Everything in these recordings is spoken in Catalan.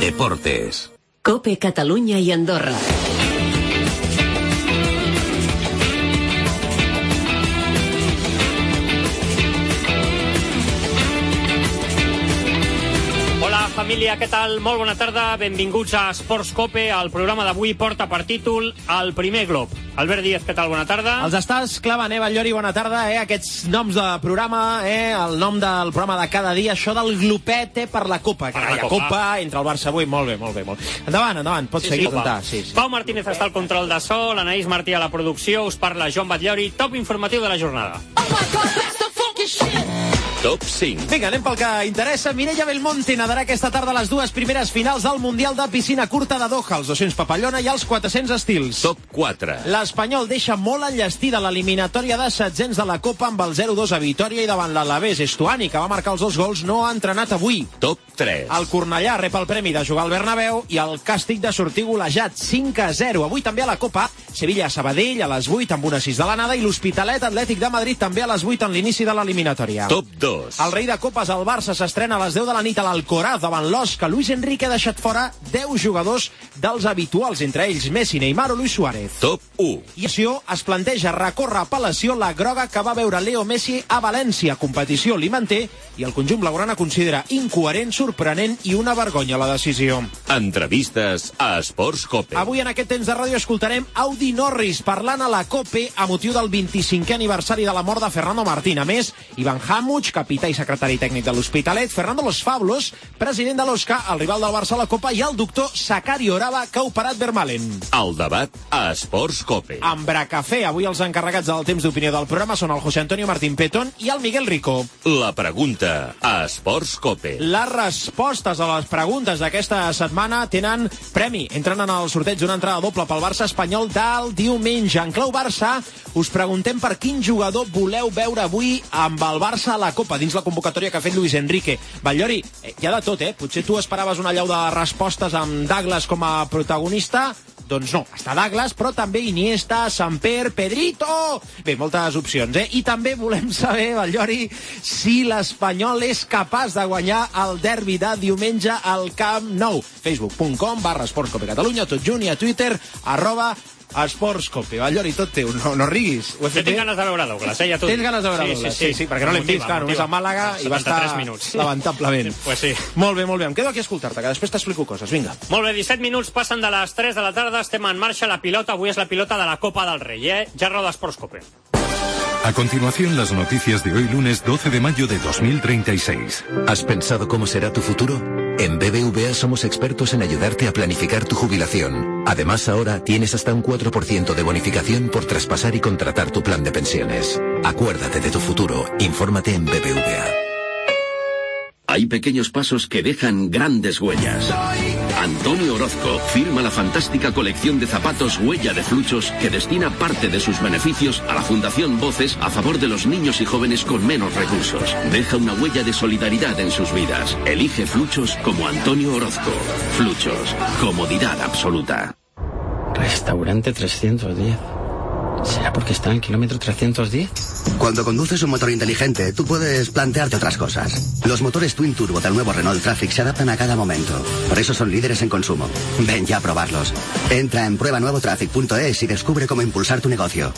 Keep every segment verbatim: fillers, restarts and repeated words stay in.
Deportes. COPE Catalunya i Andorra. Família, què tal? Molt bona tarda, benvinguts a Esports COPE. El programa d'avui porta per títol El primer glob. Albert Díaz, què tal? Bona tarda. Els estàs clavant, eh, Batllori? Bona tarda, eh? Aquests noms de programa, eh? El nom del programa de cada dia, això del glopet, eh? Per la Copa. Per la Copa. Copa, entre el Barça avui. Molt bé, molt bé, molt bé. Endavant, endavant, pots sí, seguir. Sí, sí, sí. Pau Martínez està al control de so, l'Anaïs Martí a la producció, us parla Joan Batllori. Top informatiu de la jornada. Oh my God, that's the funky shit! Top cinc. Vinga, anem pel que interessa. Mireia Belmonte nadarà aquesta tarda les dues primeres finals del Mundial de Piscina Curta de Doha, els dos-cents papallona i els quatre-cents estils. Top quatre. L'Espanyol deixa molt enllestida l'eliminatòria de setzents de la Copa amb el zero dos a Vitòria i davant l'Alavés. Estuani, que va marcar els dos gols, no ha entrenat avui. Top tres. El Cornellà rep el premi de jugar al Bernabéu i el càstig de sortir golejat cinc a zero. Avui també a la Copa, Sevilla-Sabadell a les vuit amb una sis de l'anada i l'Hospitalet Atlètic de Madrid també a les vuit en l'inici de l'eliminatòria. Top dos. El rei de copes, el Barça, s'estrena a les deu de la nit a l'Alcoraz davant l'Osca. Luis Enrique ha deixat fora deu jugadors dels habituals, entre ells Messi, Neymar o Luis Suárez. Top u. I Acció es planteja recórrer a apel·lació la groga que va veure Leo Messi a València. Competició li manté i el conjunt blaugrana considera incoherent, sorprenent i una vergonya la decisió. Entrevistes a Esports COPE. Avui en aquest temps de ràdio escoltarem Audi Norris parlant a la COPE a motiu del vint-i-cinquè aniversari de la mort de Fernando Martín. A més, Ivan Hamuch, capità i secretari tècnic de l'Hospitalet, Fernando Los Fablos, president de l'Osca, el rival del Barça a la Copa, i el doctor Sakari Orava, que ha operat Vermalen. El debat a Esports COPE. Amb Bracafé, avui els encarregats del temps d'opinió del programa són el José Antonio Martín Petón i el Miguel Rico. La pregunta a Esports COPE. Les respostes a les preguntes d'aquesta setmana tenen premi. Entren en el sorteig d'una entrada doble pel Barça espanyol del diumenge. En clau Barça, us preguntem per quin jugador voleu veure avui amb el Barça a la Copa, dins la convocatòria que ha fet Luis Enrique. Batllori, eh, hi ha de tot, eh? Potser tu esperaves una llau de respostes amb Douglas com a protagonista. Doncs no, està Douglas, però també Iniesta, Samper, Pedrito... Bé, moltes opcions, eh? I també volem saber, Batllori, si l'Espanyol és capaç de guanyar el derbi de diumenge al Camp Nou. facebook punt com barra Esports Cope Catalunya, tot junt, i a Twitter, arroba Esports Cope. Batllori, tot teu, no, no riguis. Jo tinc ganes de veure Douglas, eh, ja t'ho dic. Tens ganes de veure sí, Douglas? Sí, sí, sí, sí, perquè no l'hem vist, clar, només a Màlaga i va estar lamentablement. Pues sí. Molt bé, molt bé, em quedo aquí a escoltar-te, que després t'explico coses, vinga. Molt bé, disset minuts passen de les tres de la tarda, estem en marxa, la pilota, avui és la pilota de la Copa del Rei, eh? Ja roda Esports Cope. A continuación, las noticias de hoy lunes doce de mayo de dos mil treinta y seis. ¿Has pensado cómo será tu futuro? En B B V A somos expertos en ayudarte a planificar tu jubilación. Además, ahora tienes hasta un cuatro por ciento de bonificación por traspasar y contratar tu plan de pensiones. Acuérdate de tu futuro. Infórmate en B B V A. Hay pequeños pasos que dejan grandes huellas. Antonio Orozco firma la fantástica colección de zapatos Huella de Fluchos que destina parte de sus beneficios a la Fundación Voces a favor de los niños y jóvenes con menos recursos. Deja una huella de solidaridad en sus vidas. Elige Fluchos como Antonio Orozco. Fluchos. Comodidad absoluta. Restaurante trescientos diez. ¿Será porque está en el kilómetro trescientos diez? Cuando conduces un motor inteligente, tú puedes plantearte otras cosas. Los motores Twin Turbo del nuevo Renault Traffic se adaptan a cada momento. Por eso son líderes en consumo. Ven ya a probarlos. Entra en prueba nuevo traffic punto es y descubre cómo impulsar tu negocio.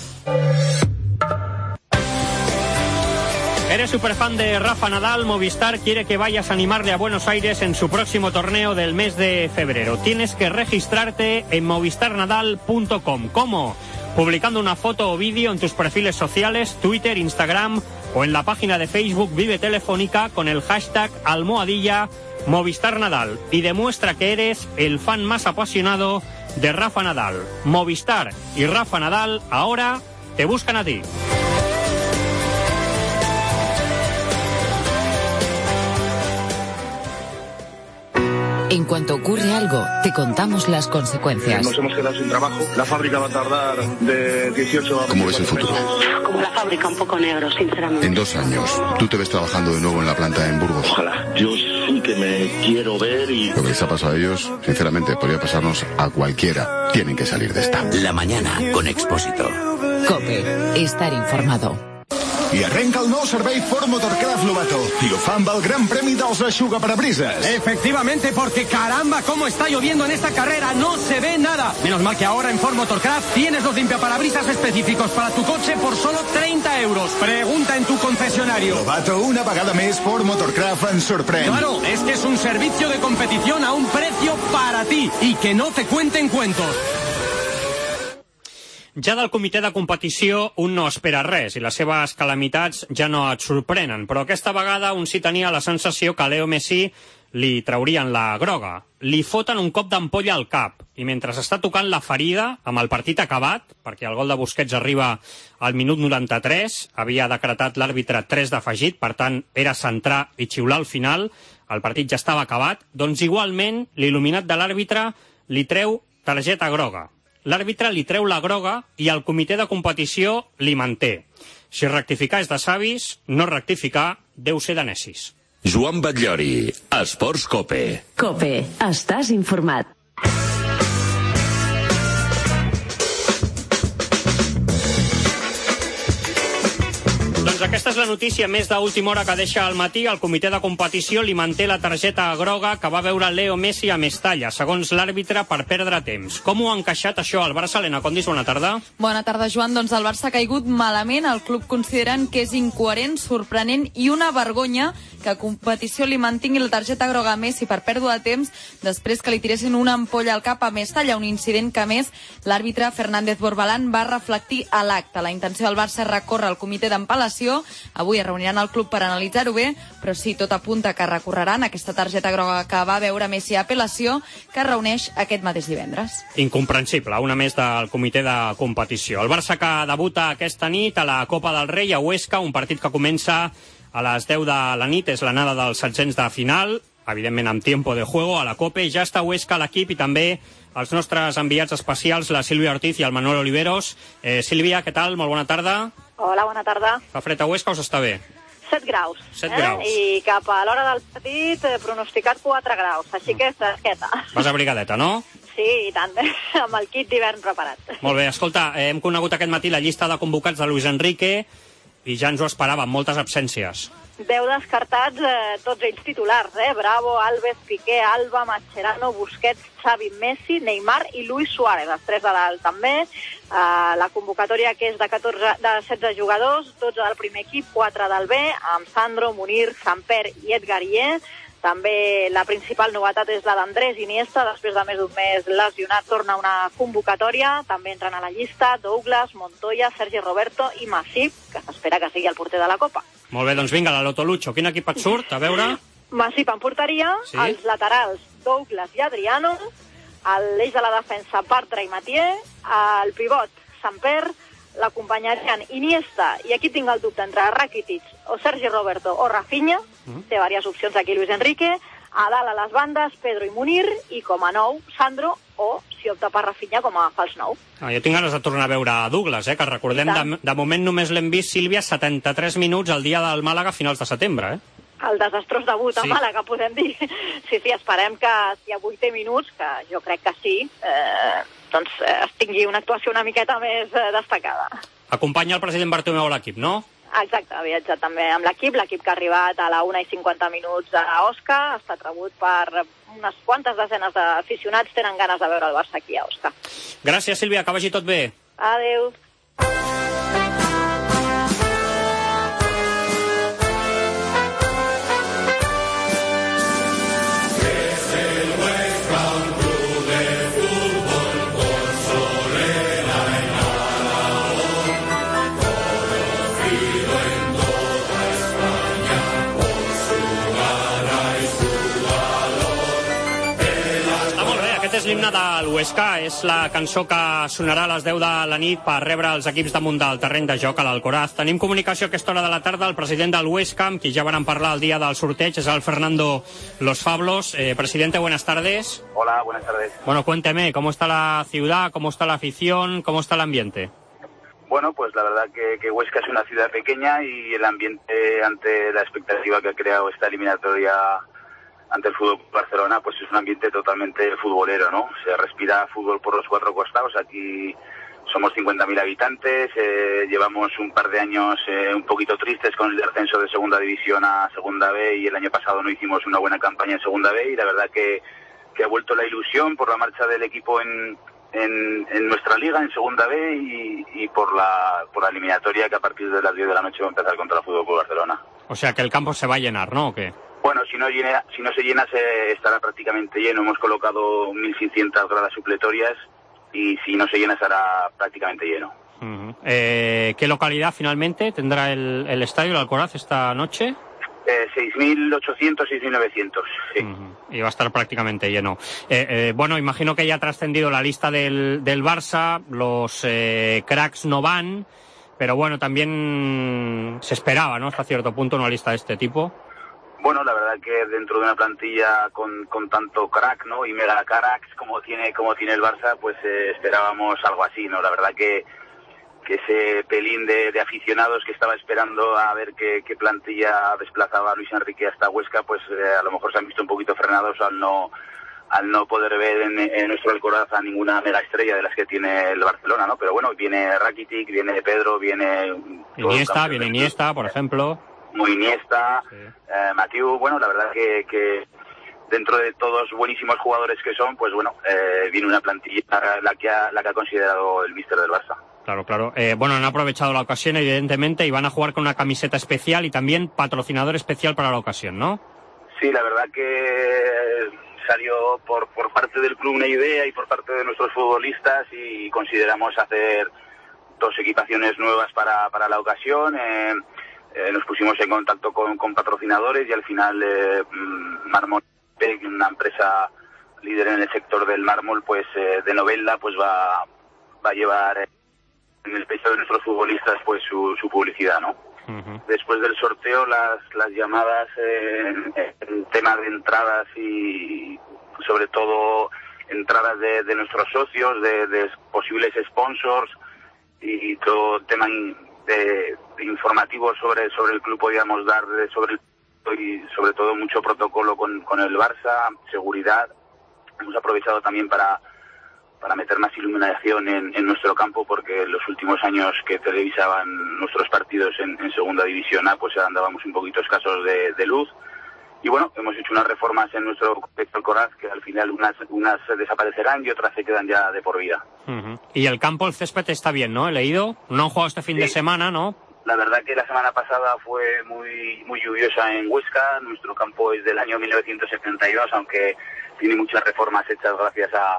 ¿Eres superfan de Rafa Nadal? Movistar quiere que vayas a animarle a Buenos Aires en su próximo torneo del mes de febrero. Tienes que registrarte en movistar nadal punto com. ¿Cómo? Publicando una foto o vídeo en tus perfiles sociales, Twitter, Instagram o en la página de Facebook Vive Telefónica con el hashtag almohadilla Movistar Nadal y demuestra que eres el fan más apasionado de Rafa Nadal. Movistar y Rafa Nadal ahora te buscan a ti. En cuanto ocurre algo, te contamos las consecuencias. Nos hemos quedado sin trabajo. La fábrica va a tardar de dieciocho a... ¿Cómo ves el futuro? Como la fábrica, un poco negro, sinceramente. En dos años, ¿tú te ves trabajando de nuevo en la planta en Burgos? Ojalá. Yo sí que me quiero ver y... Lo que les ha pasado a ellos, sinceramente, podría pasarnos a cualquiera. Tienen que salir de esta. La mañana con Expósito. COPE. Estar informado. I arrenca el nou servei Ford Motorcraft Lobato. Y ho fa amb el gran premi dels eixugaparabrises. Efectivamente, porque caramba, cómo está lloviendo en esta carrera, no se ve nada. Menos mal que ahora en Ford Motorcraft tienes los limpiaparabrisas específicos para tu coche por solo treinta euros. Pregunta en tu concesionario. Lobato, una vegada més, Ford Motorcraft ens sorprèn. Claro, es que es un servicio de competición a un precio para ti y que no te cuenten cuentos. Ja del comitè de competició un no espera res i les seves calamitats ja no et sorprenen, però aquesta vegada un sí tenia la sensació que a Leo Messi li traurien la groga. Li foten un cop d'ampolla al cap i mentre està tocant la ferida, amb el partit acabat, perquè el gol de Busquets arriba al minut noranta-tres, havia decretat l'àrbitre tres d'afegit, per tant era centrar i xiular al final, el partit ja estava acabat, doncs igualment l'il·luminat de l'àrbitre li treu targeta groga. L'àrbitre li treu la groga i el comitè de competició li manté. Si rectificar és de savis, no rectificar deu ser de necis. Joan Batllori, Esports Cope. Cope, estàs informat. Doncs aquesta és la notícia més d'última hora que deixa al matí. El comitè de competició li manté la targeta groga que va veure Leo Messi a Mestalla, segons l'àrbitre, per perdre temps. Com ho ha encaixat això al Barça? Helena Condis, bona tarda. Bona tarda, Joan. Doncs el Barça ha caigut malament. El club consideren que és incoherent, sorprenent i una vergonya que a competició li mantingui la targeta groga a Messi per pèrdua de temps després que li tiressin una ampolla al cap a Mestalla, un incident que, a més, l'àrbitre Fernández Borbalán va reflectir a l'acte. La intenció del Barça és recórrer al comitè d'empalació. Avui es reuniran al club per analitzar-ho bé, però sí, tot apunta que recorreran aquesta targeta groga que va veure Messi a apel·lació, que es reuneix aquest mateix divendres. Incomprensible, una més del comitè de competició. El Barça que debuta aquesta nit a la Copa del Rei a Huesca, un partit que comença a les deu de la nit, és l'anada dels setzents de final, evidentment amb tiempo de juego a la Cope. Ja està a Huesca l'equip i també els nostres enviats especials, la Sílvia Ortiz i el Manuel Oliveros. Eh, Sílvia, què tal? Molt bona tarda. Hola, bona tarda. Fa fred a Huesca o s'està bé? set graus. set eh? graus. I cap a l'hora del partit eh, pronosticat quatre graus, així que fresqueta. Vas abrigadeta, no? Sí, i tant, amb el kit d'hivern preparat. Molt bé, escolta, eh, hem conegut aquest matí la llista de convocats de Luis Enrique i ja ens ho esperàvem, moltes absències. Deu descartats, eh, tots ells titulars, eh? Bravo, Alves, Piqué, Alba, Mascherano, Busquets, Xavi, Messi, Neymar i Luis Suárez, els tres de dalt també. Eh, la convocatòria que és de, catorze, de setze jugadors, dotze del primer equip, quatre del B, amb Sandro, Munir, Samper i Edgar Ié. També la principal novetat és la d'Andrés Iniesta, després de més d'un mes lesionat torna una convocatòria, també entren a la llista Douglas, Montoya, Sergi Roberto i Masip, que s'espera que sigui el porter de la Copa. Molt bé, doncs vinga, la Loto Lucho, quin equip et surt? A veure... Masip en porteria, sí? Els laterals Douglas i Adriano, l'eix de la defensa Bartra i Mathieu, el pivot Samper, l'acompanyarien Iniesta, i aquí tinc el dubte entre Rakitic o Sergi Roberto o Rafinha, mm. té diverses opcions aquí Luis Enrique, a dalt a les bandes Pedro i Munir, i com a nou Sandro, o si opta per Rafinha com a fals nou. Ah, jo tinc ganes de tornar a veure a Douglas, eh, que recordem, de, de moment només l'hem vist, Sílvia, setanta-tres minuts al dia del Màlaga a finals de setembre, eh? El desastrós debut a sí. Màlaga, podem dir. Sí, sí, esperem que si avui té minuts, que jo crec que sí, eh, doncs eh, es tingui una actuació una miqueta més eh, destacada. Acompanya el president Bartomeu a l'equip, no? Exacte, ha viatjat també amb l'equip, l'equip que ha arribat a la una i cinquanta minuts a Osca, ha estat rebut per unes quantes desenes d'aficionats, tenen ganes de veure el Barça aquí a Osca. Gràcies, Sílvia, que vagi tot bé. Adéu. És l'himne del Huesca, és la cançó que sonarà a les deu de la nit per rebre els equips damunt del terreny de joc a l'Alcoraz. Tenim comunicació a aquesta hora de la tarda. El president del Huesca, amb qui ja van parlar el dia del sorteig, és el Fernando Los Fablos. Eh, presidente, buenas tardes. Hola, buenas tardes. Bueno, cuénteme, ¿cómo está la ciudad? ¿Cómo está la afición? ¿Cómo está el ambiente? Bueno, pues la verdad que, que Huesca es una ciudad pequeña y el ambiente ante la expectativa que ha creado esta eliminatoria ante el Fútbol Barcelona, pues es un ambiente totalmente futbolero, ¿no? Se respira fútbol por los cuatro costados. Aquí somos cincuenta mil habitantes, eh, llevamos un par de años eh, un poquito tristes con el ascenso de segunda división a segunda B, y el año pasado no hicimos una buena campaña en segunda B, y la verdad que, que ha vuelto la ilusión por la marcha del equipo en, en, en nuestra liga, en segunda B, y, y por la por la eliminatoria que a partir de las diez de la noche va a empezar contra el Fútbol Club Barcelona. O sea que el campo se va a llenar, ¿no? ¿O qué? Bueno, si no, llena, si no se llena, se estará prácticamente lleno. Hemos colocado mil seiscientas gradas supletorias y si no se llena, estará prácticamente lleno. Uh-huh. eh, ¿Qué localidad finalmente tendrá el, el estadio, el Alcoraz, esta noche? Eh, seis mil ochocientos, seis mil novecientos, sí. Uh-huh. Y va a estar prácticamente lleno. Eh, eh, bueno, imagino que ya ha trascendido la lista del, del Barça, los eh, cracks no van, pero bueno, también se esperaba, ¿no?, hasta cierto punto, una lista de este tipo. Bueno, la verdad que dentro de una plantilla con, con tanto crack, ¿no?, y mega cracks como tiene como tiene el Barça, pues eh, esperábamos algo así, ¿no? La verdad que, que ese pelín de, de aficionados que estaba esperando a ver qué, qué plantilla desplazaba a Luis Enrique hasta Huesca, pues eh, a lo mejor se han visto un poquito frenados al no al no poder ver en, en nuestro Alcoraz a ninguna mega estrella de las que tiene el Barcelona, ¿no? Pero bueno, viene Rakitic, viene Pedro, viene... Iniesta, viene Iniesta, por ejemplo... Muy Iniesta, sí. eh, Mathieu, bueno, la verdad que, que dentro de todos buenísimos jugadores que son, pues bueno, eh, viene una plantilla la que ha, la que ha considerado el míster del Barça. Claro, claro. Eh, bueno, han aprovechado la ocasión, evidentemente, y van a jugar con una camiseta especial y también patrocinador especial para la ocasión, ¿no? Sí, la verdad que salió por, por parte del club una idea y por parte de nuestros futbolistas, y consideramos hacer dos equipaciones nuevas para, para la ocasión. Eh, Eh, nos pusimos en contacto con, con patrocinadores y al final eh, Mármol, una empresa líder en el sector del mármol, pues eh, de Novelda, pues va, va a llevar eh, en el pecho de nuestros futbolistas pues su, su publicidad, ¿no? Uh-huh. Después del sorteo, las, las llamadas eh, en tema de entradas y sobre todo entradas de, de nuestros socios, de, de posibles sponsors y todo tema de, de informativo sobre sobre el club podíamos dar de, sobre el y sobre todo mucho protocolo con, con el Barça, seguridad. Hemos aprovechado también para para meter más iluminación en, en nuestro campo, porque en los últimos años que televisaban nuestros partidos en, en segunda división A, pues andábamos un poquito escasos de, de luz. Y bueno, hemos hecho unas reformas en nuestro Alcoraz que al final unas unas desaparecerán y otras se quedan ya de por vida. Uh-huh. Y el campo, el césped está bien, ¿no? He leído. No han jugado este fin sí. de semana, ¿no? La verdad que la semana pasada fue muy muy lluviosa en Huesca. Nuestro campo es del año mil novecientos setenta y dos, aunque tiene muchas reformas hechas gracias a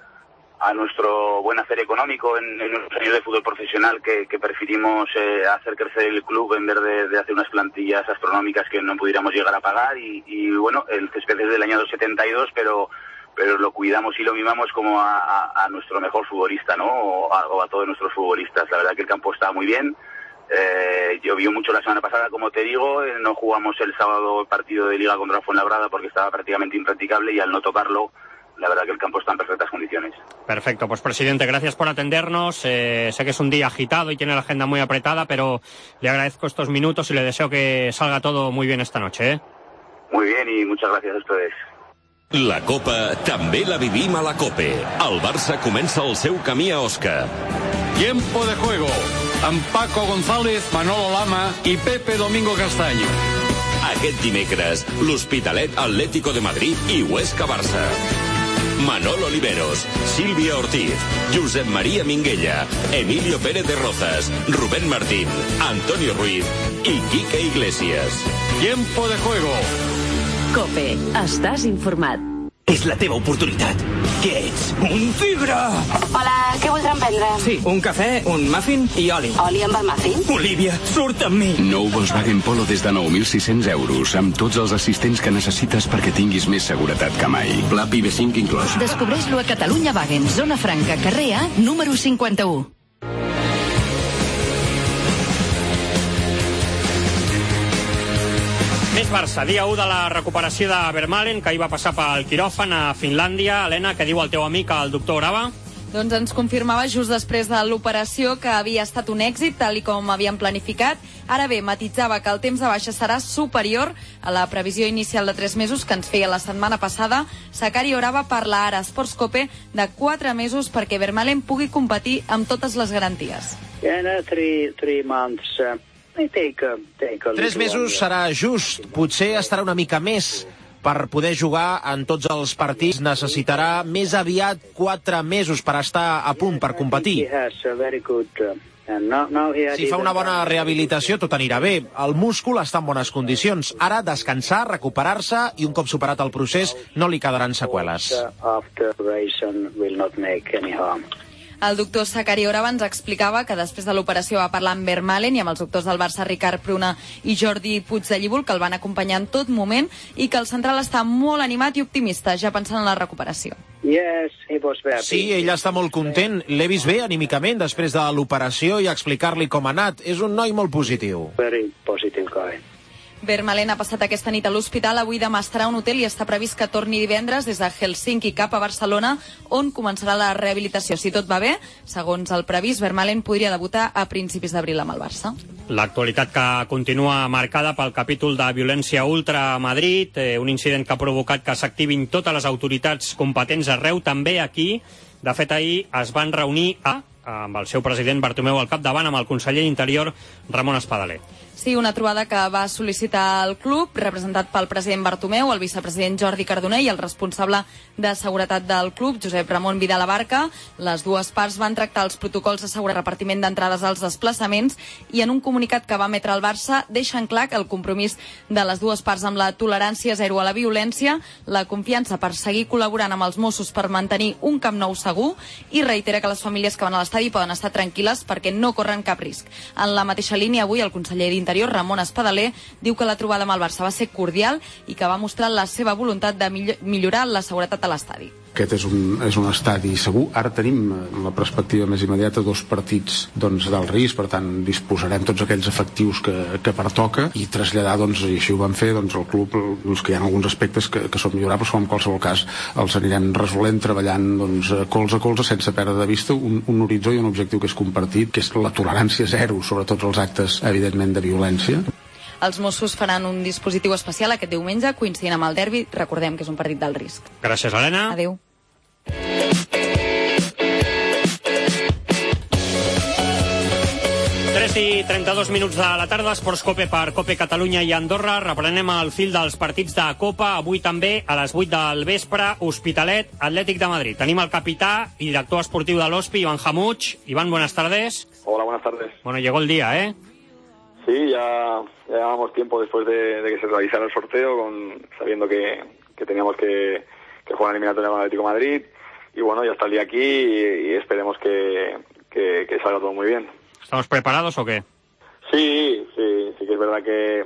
a nuestro buen hacer económico en, en nuestros años de fútbol profesional, que, que preferimos eh, hacer crecer el club en vez de, de hacer unas plantillas astronómicas que no pudiéramos llegar a pagar. Y, y bueno, el césped es del año setenta y dos, pero pero lo cuidamos y lo mimamos como a, a, a nuestro mejor futbolista, ¿no? O a, o a todos nuestros futbolistas. La verdad que el campo está muy bien. Eh, llovió mucho la semana pasada, como te digo. Eh, no jugamos el sábado el partido de Liga contra Fuenlabrada porque estaba prácticamente impracticable, y al no tocarlo, la verdad que el campo está en perfectas condiciones. Perfecto, pues presidente, gracias por atendernos. Eh, sé que es un día agitado y tiene la agenda muy apretada, pero le agradezco estos minutos y le deseo que salga todo muy bien esta noche, ¿eh? Muy bien, y muchas gracias a ustedes. La Copa també la vivim a la COPE. El Barça comença el seu camí a Osca. Tiempo de juego. Amb Paco González, Manolo Lama i Pepe Domingo Castaño. Aquest dimecres, l'Hospitalet Atlético de Madrid i Huesca Barça. Manolo Oliveros, Sílvia Ortiz, Josep María Minguella, Emilio Pérez de Rozas, Rubén Martín, Antonio Ruiz i Quique Iglesias. Tiempo de juego. COPE. Estàs informat. És la teva oportunitat. Què ets? Un tigre! Hola, què voldran prendre? Sí, un cafè, un muffin i oli. Oli amb el muffin? Olivia, surt amb mi! Nou Volkswagen Polo des de nou mil sis-cents euros, amb tots els assistents que necessites perquè tinguis més seguretat que mai. Pla P I B cinc inclòs. Descobreix-lo a Catalunya Wagen, zona franca, carrer A, número cinquanta-u. Més Barça, dia u de la recuperació de Vermaelen, que ahir va passar pel quiròfan a Finlàndia. Helena, què diu el teu amic, el doctor Brava? Doncs ens confirmava just després de l'operació que havia estat un èxit, tal i com havien planificat. Ara bé, matitzava que el temps de baixa serà superior a la previsió inicial de tres mesos que ens feia la setmana passada. Sakari Orava parla ara a Sports Cope de quatre mesos perquè Vermaelen pugui competir amb totes les garanties. Yeah, three, three months, uh, take a, take a Tres mesos serà just, potser estarà una mica més. Per poder jugar en tots els partits necessitarà més aviat quatre mesos per estar a punt per competir. Si fa una bona rehabilitació, tot anirà bé. El múscul està en bones condicions. Ara, descansar, recuperar-se i un cop superat el procés no li quedaran seqüeles. El doctor Sakari Orava ens explicava que després de l'operació va parlar amb Vermaelen i amb els doctors del Barça Ricard Pruna i Jordi Puig de Llívol, que el van acompanyar en tot moment, i que el central està molt animat i optimista, ja pensant en la recuperació. Sí, ell està molt content. L'he vist bé anímicament després de l'operació i explicar-li com ha anat. És un noi molt positiu. Very positive guy. Vermaelen ha passat aquesta nit a l'hospital, avui demà estarà a un hotel i està previst que torni divendres des de Helsinki cap a Barcelona, on començarà la rehabilitació. Si tot va bé, segons el previst, Vermaelen podria debutar a principis d'abril amb el Barça. L'actualitat que continua marcada pel capítol de violència ultra a Madrid, eh, un incident que ha provocat que s'activin totes les autoritats competents arreu, també aquí. De fet, ahir es van reunir a, amb el seu president Bartomeu al capdavant, amb el conseller d'Interior Ramon Espadaler. Sí, una trobada que va sol·licitar el club, representat pel president Bartomeu, el vicepresident Jordi Cardoner i el responsable de seguretat del club, Josep Ramon Vidal Abarca. Les dues parts van tractar els protocols de seguretat, repartiment d'entrades als desplaçaments, i en un comunicat que va emetre el Barça deixen clar que el compromís de les dues parts amb la tolerància zero a la violència, la confiança per seguir col·laborant amb els Mossos per mantenir un Camp Nou segur, i reitera que les famílies que van a l'estadi poden estar tranquil·les perquè no corren cap risc. En la mateixa línia, avui el conseller d'Interior Ramon Espadaler diu que la trobada amb el Barça va ser cordial i que va mostrar la seva voluntat de millorar la seguretat a l'estadi. Aquest és un, és un estadi segur. Ara tenim, en la perspectiva més immediata, dos partits doncs, d'alt risc, per tant disposarem tots aquells efectius que, que pertoca i traslladar, doncs, i així ho vam fer, doncs, al club, doncs, que hi ha alguns aspectes que, que són millorables, però en qualsevol cas els anirem resolent, treballant doncs, colze a colze, sense perdre de vista un, un horitzó i un objectiu que és compartit, que és la tolerància zero sobre tots els actes, evidentment, de violència. Els Mossos faran un dispositiu especial aquest diumenge, coincidint amb el derbi. Recordem que és un partit d'alt risc. Gràcies, Helena. Adéu. tres i trenta-dos minuts de la tarda, Esports Cope per Cope Catalunya i Andorra. Reprenem el fil dels partits de Copa. Avui també, a les vuit del vespre, Hospitalet, Atlètic de Madrid. Tenim el capità i director esportiu de l'Hospi, Iván Jamuch. Iván, buenas tardes. Hola, buenas tardes. Bueno, llegó el día, ¿eh? Sí, ya, ya llevamos tiempo después de, de que se realizara el sorteo, con, sabiendo que, que teníamos que, que jugar en eliminatoria con Atlético de Madrid. Y bueno, ya está el día aquí y, y esperemos que, que, que salga todo muy bien. ¿Estamos preparados o qué? Sí, sí, sí que es verdad que,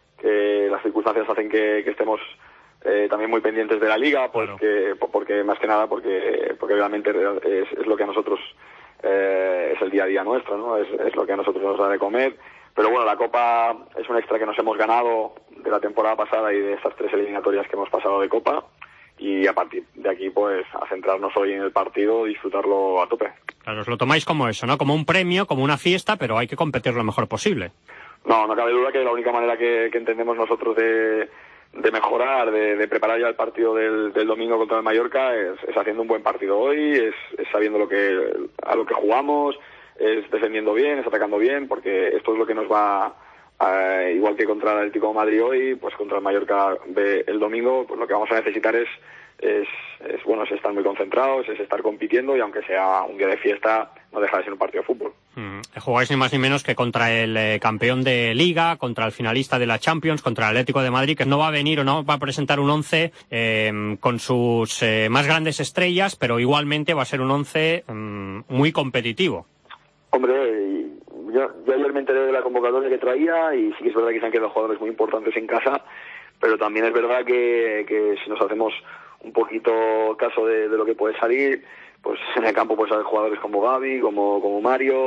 que las circunstancias hacen que, que estemos eh, también muy pendientes de la liga, porque, claro. porque más que nada porque, porque realmente es, es lo que a nosotros eh, es el día a día nuestro, ¿no? Es, es lo que a nosotros nos da de comer. Pero bueno, la Copa es un extra que nos hemos ganado de la temporada pasada y de estas tres eliminatorias que hemos pasado de Copa. Y a partir de aquí, pues, a centrarnos hoy en el partido, disfrutarlo a tope. Claro, os lo tomáis como eso, ¿no? Como un premio, como una fiesta, pero hay que competir lo mejor posible. No, no cabe duda que la única manera que, que entendemos nosotros de, de mejorar, de, de preparar ya el partido del, del domingo contra el Mallorca es, es haciendo un buen partido hoy, es, es sabiendo lo que, a lo que jugamos, es defendiendo bien, es atacando bien, porque esto es lo que nos va, eh, igual que contra el Atlético de Madrid hoy, pues contra el Mallorca B el domingo, pues lo que vamos a necesitar es, es, es, bueno, es estar muy concentrados, es estar compitiendo, y aunque sea un día de fiesta, no deja de ser un partido de fútbol. Mm, jugáis ni más ni menos que contra el eh, campeón de Liga, contra el finalista de la Champions, contra el Atlético de Madrid, que no va a venir o no va a presentar un once eh, con sus eh, más grandes estrellas, pero igualmente va a ser un once mm, muy competitivo. Hombre, yo, yo ayer me enteré de la convocatoria que traía y sí que es verdad que se han quedado jugadores muy importantes en casa, pero también es verdad que, que si nos hacemos un poquito caso de, de lo que puede salir, pues en el campo pues hay jugadores como Gavi, como, como Mario,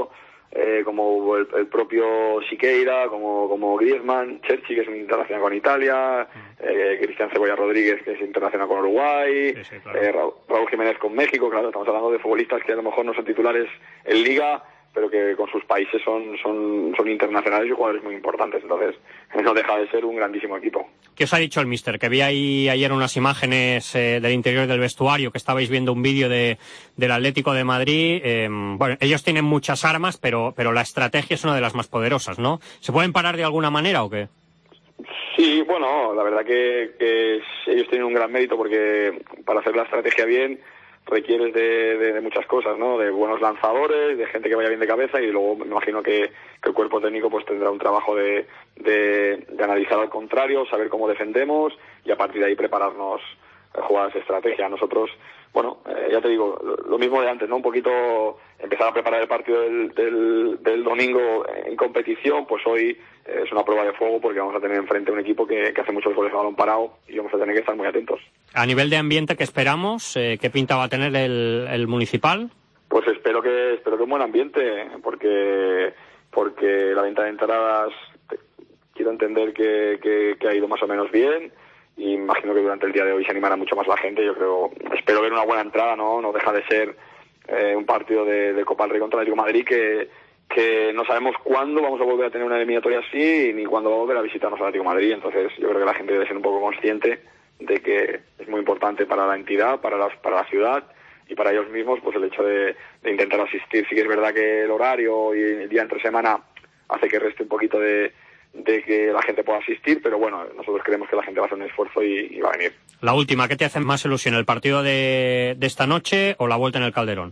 eh, como el, el propio Siqueira, como, como Griezmann, Cherchi, que es un internacional con Italia, eh, Cristian Cebolla Rodríguez, que es internacional con Uruguay, sí, sí, claro. eh, Raúl, Raúl Jiménez con México. Claro, estamos hablando de futbolistas que a lo mejor no son titulares en Liga, pero que con sus países son, son, son internacionales y jugadores muy importantes. Entonces, no deja de ser un grandísimo equipo. ¿Qué os ha dicho el míster? Que vi ahí ayer unas imágenes eh, del interior del vestuario, que estabais viendo un vídeo de, del Atlético de Madrid. Eh, bueno, ellos tienen muchas armas, pero, pero la estrategia es una de las más poderosas, ¿no? ¿Se pueden parar de alguna manera o qué? Sí, bueno, la verdad que, que ellos tienen un gran mérito, porque para hacer la estrategia bien requieres de, de, de muchas cosas, ¿no? De buenos lanzadores, de gente que vaya bien de cabeza, y luego me imagino que, que el cuerpo técnico pues tendrá un trabajo de, de, de analizar al contrario, saber cómo defendemos y a partir de ahí prepararnos jugadas de estrategia. Nosotros, bueno, eh, ya te digo, lo, lo mismo de antes, ¿no? Un poquito empezar a preparar el partido del, del, del domingo en competición, pues hoy eh, es una prueba de fuego, porque vamos a tener enfrente un equipo que, que hace muchos goles a balón parado y vamos a tener que estar muy atentos. A nivel de ambiente, ¿qué esperamos? Eh, ¿Qué pinta va a tener el, el municipal? Pues espero que espero que un buen ambiente, porque porque la venta de entradas quiero entender que, que, que ha ido más o menos bien, y imagino que durante el día de hoy se animará mucho más la gente. Yo creo, espero ver una buena entrada, no no deja de ser eh, un partido de, de Copa del Rey contra el Atlético de Madrid que que no sabemos cuándo vamos a volver a tener una eliminatoria así, ni cuándo va a volver a visitarnos al Atlético de Madrid. Entonces yo creo que la gente debe ser un poco consciente de que es muy importante para la entidad, para la, para la ciudad y para ellos mismos, pues el hecho de, de intentar asistir. Sí que es verdad que el horario y el día entre semana hace que reste un poquito de, de que la gente pueda asistir, pero bueno, nosotros creemos que la gente va a hacer un esfuerzo y, y va a venir. La última, ¿qué te hace más ilusión, el partido de, de esta noche o la vuelta en el Calderón?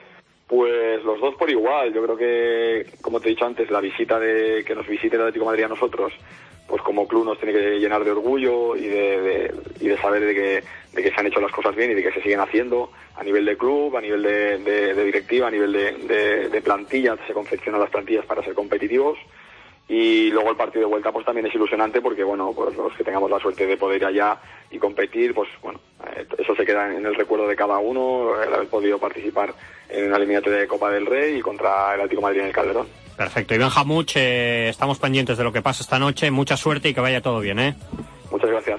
Pues los dos por igual. Yo creo que, como te he dicho antes, la visita de que nos visite el Atlético de Madrid a nosotros, pues como club nos tiene que llenar de orgullo y de, de, y de saber de que, de que se han hecho las cosas bien y de que se siguen haciendo a nivel de club, a nivel de, de, de directiva, a nivel de, de, de plantilla. Se confeccionan las plantillas para ser competitivos. Y luego el partido de vuelta pues también es ilusionante, porque bueno, pues los que tengamos la suerte de poder ir allá y competir, pues bueno, eh, eso se queda en el recuerdo de cada uno, el haber podido participar en una eliminatoria de Copa del Rey y contra el Atlético de Madrid en el Calderón. Perfecto. Iván Hamuch, eh, estamos pendientes de lo que pasa esta noche. Mucha suerte y que vaya todo bien, ¿eh? Muchas gracias.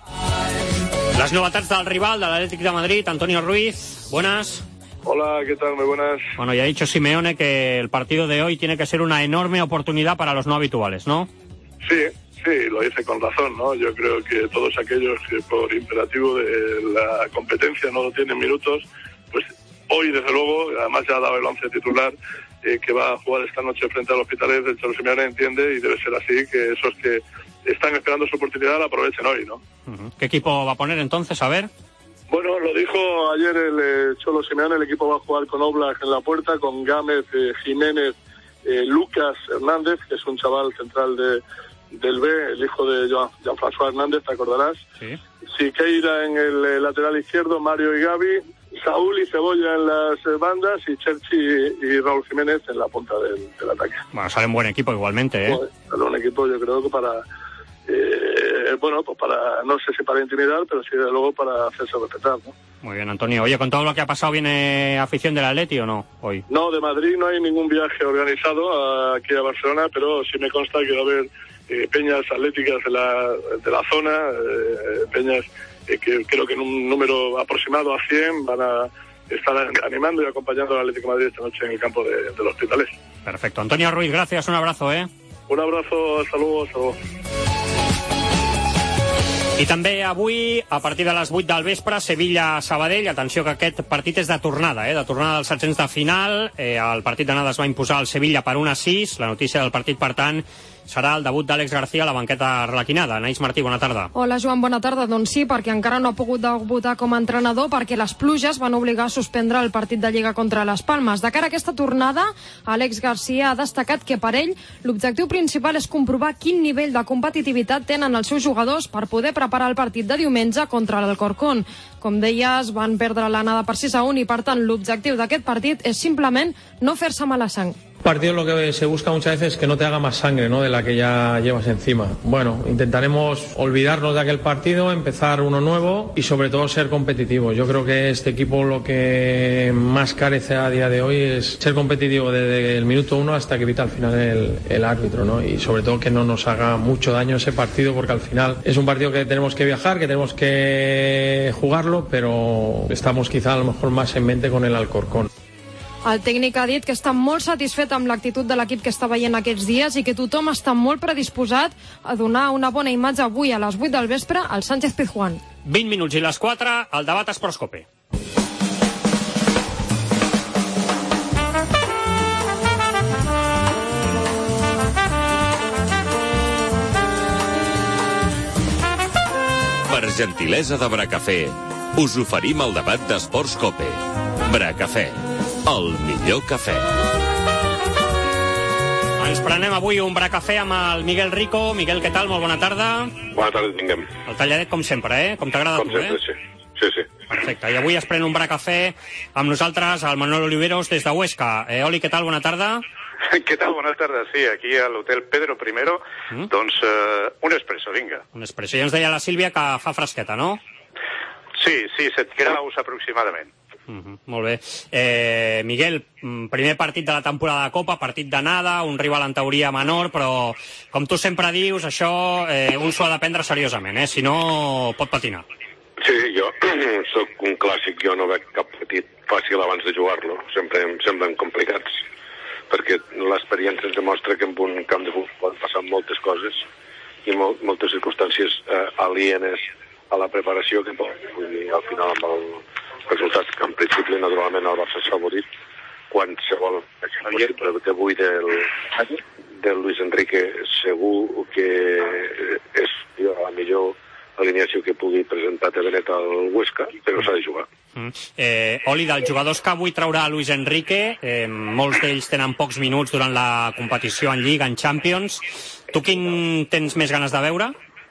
Las novetats del rival, del Atlético de Madrid, Antonio Ruiz. Buenas. Hola, ¿qué tal? Muy buenas. Bueno, ya ha dicho Simeone que el partido de hoy tiene que ser una enorme oportunidad para los no habituales, ¿no? Sí, sí, lo dice con razón, ¿no? Yo creo que todos aquellos que por imperativo de la competencia no tienen minutos, pues hoy, desde luego, además ya ha dado el once titular, eh, que va a jugar esta noche frente al Hospitalet, el Cholo Simeone entiende, y debe ser así, que esos que están esperando su oportunidad la aprovechen hoy, ¿no? Uh-huh. ¿Qué equipo va a poner entonces? A ver... Bueno, lo dijo ayer el eh, Cholo Simeone, el equipo va a jugar con Oblak en la puerta, con Gámez, eh, Jiménez, eh, Lucas Hernández, que es un chaval central de del B, el hijo de Jean-François Hernández, te acordarás. Sí. Siqueira en el eh, lateral izquierdo, Mario y Gavi, Saúl y Cebolla en las eh, bandas, y Cherchi y, y Raúl Jiménez en la punta del, del ataque. Bueno, sale un buen equipo igualmente, ¿eh? Bueno, sale un equipo, yo creo que para... Eh, bueno, pues para, no sé si para intimidar, pero sí, de luego para hacerse respetar, ¿no? Muy bien, Antonio. Oye, ¿con todo lo que ha pasado viene afición del Atleti o no hoy? No, de Madrid no hay ningún viaje organizado aquí a Barcelona, pero sí me consta que va a haber eh, peñas atléticas de la, de la zona, eh, peñas eh, que creo que en un número aproximado a cien van a estar animando y acompañando al Atlético de Madrid esta noche en el campo de, de los Hospitales. Perfecto. Antonio Ruiz, gracias, un abrazo, ¿eh? Un abrazo, hasta luego, hasta luego. I també avui, a partir de les vuit del vespre, Sevilla-Sabadell. Atenció que aquest partit és de tornada, eh? de tornada dels setzents de final. Eh, el partit d'anada es va imposar al Sevilla per un a sis. La notícia del partit, per tant, serà el debut d'Àlex García a la banqueta arlequinada. Anaïs Martí, bona tarda. Hola, Joan, bona tarda. Doncs sí, perquè encara no ha pogut debutar com a entrenador perquè les pluges van obligar a suspendre el partit de Lliga contra les Palmes. De cara a aquesta tornada, Àlex García ha destacat que per ell l'objectiu principal és comprovar quin nivell de competitivitat tenen els seus jugadors per poder preparar el partit de diumenge contra l'Alcorcón. Com deies, van perdre l'anada per sis a un i, per tant, l'objectiu d'aquest partit és simplement no fer-se mala sang. partido lo que se busca muchas veces es que no te haga más sangre, ¿no?, de la que ya llevas encima. Bueno, intentaremos olvidarnos de aquel partido, empezar uno nuevo y sobre todo ser competitivos. Yo creo que este equipo lo que más carece a día de hoy es ser competitivo desde el minuto uno hasta que evita al final el, el árbitro, ¿no? Y sobre todo que no nos haga mucho daño ese partido, porque al final es un partido que tenemos que viajar, que tenemos que jugarlo, pero estamos quizá a lo mejor más en mente con el Alcorcón. El tècnic ha dit que està molt satisfet amb l'actitud de l'equip que està veient aquests dies i que tothom està molt predisposat a donar una bona imatge avui a les vuit del vespre al Sánchez Pizjuán. vint minuts i les quatre, el debat Esports Cope. Per gentilesa de Bracafé, us oferim el debat d'Esports Cope. Bracafé, el millor cafè. Ens prenem avui un bracafè amb el Miguel Rico. Miguel, què tal? Molt bona tarda. Bona tarda, tinguem. El talladet, com sempre, eh? Com t'agrada a tu, sempre, eh? Sí. Sí, sí. Perfecte. I avui es pren un bracafè amb nosaltres, el Manol Oliveros, des de Huesca. Eh, Oli, què tal? Bona tarda. Què tal? Bona tarda. Sí, aquí a l'hotel Pedro Primero, mm? doncs uh, un espresso, vinga. Un espresso. Ja ens deia la Sílvia que fa fresqueta, no? Sí, sí, set graus aproximadament. Uh-huh, molt bé. Eh, Miguel, primer partit de la temporada de Copa, partit d'anada, un rival en teoria menor, però com tu sempre dius, això eh, un s'ho ha de prendre seriosament, eh? Si no pot patinar. Sí, jo sóc un clàssic, jo no veig cap partit fàcil abans de jugar-lo, sempre em semblen complicats, perquè l'experiència ens demostra que en un camp de futbol poden passar moltes coses i mol moltes circumstàncies eh, alienes a la preparació que vull dir, al final amb el resultat que en principi naturalment el Barça s'ha favorit qualsevol possible d'avui del, del Luis Enrique segur que és la millor alineació que pugui presentar de Benet al Huesca, però s'ha de jugar. Mm. Eh, Oli, dels jugadors que avui traurà Luis Enrique, eh, molts d'ells tenen pocs minuts durant la competició en Lliga, en Champions. Tu quin tens més ganes de veure?